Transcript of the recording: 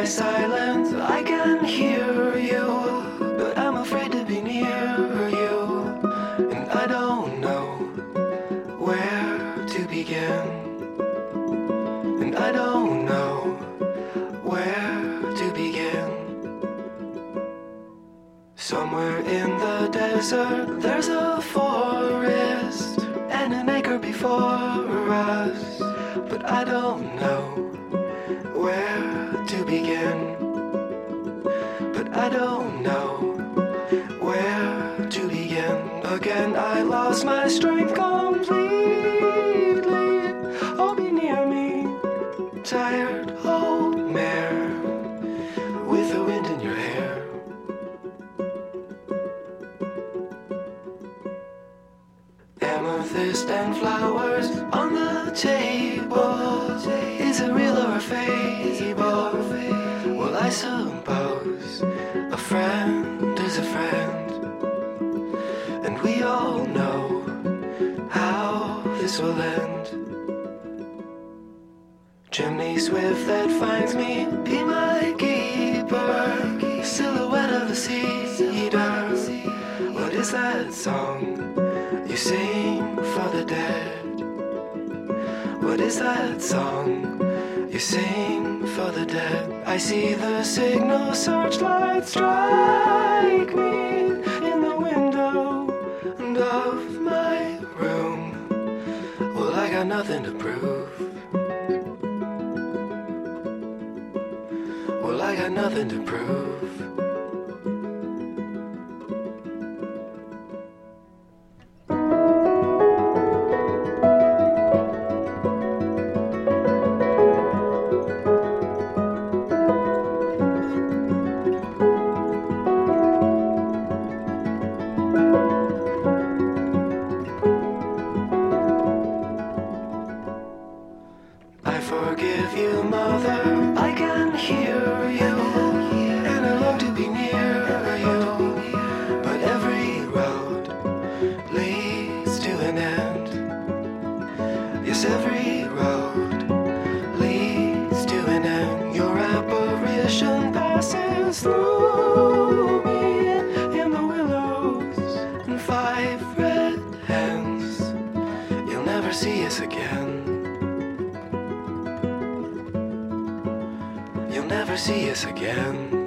lie silent. I can hear you, but I'm afraid to be near you. And I don't know where to begin. And I don't know where to begin. Somewhere in the desert there's a forest and an acre before us, but I don't know where to begin. But I don't know where to begin. Again I lost my strength completely. Oh, be near me, tired old mare with the wind in your hair. Amethyst and flowers on the table. Is it real or a fable? Well, I suppose a friend is a friend, and we all know how this will end. Chimney swift that finds me, be my keeper. Silhouette of a cedar. What is that song you sing for the dead? What is that song you sing for the dead? I see the signal searchlight strike me in the window of my room. Well, I got nothing to prove. Well, I got nothing to prove. I forgive you, mother, I can hear you, and I long to be near you, but every road leads to an end. Yes, every road leads to an end. Your apparition passes through me in the willows and 5 red hens. You'll never see us again. You'll never see us again.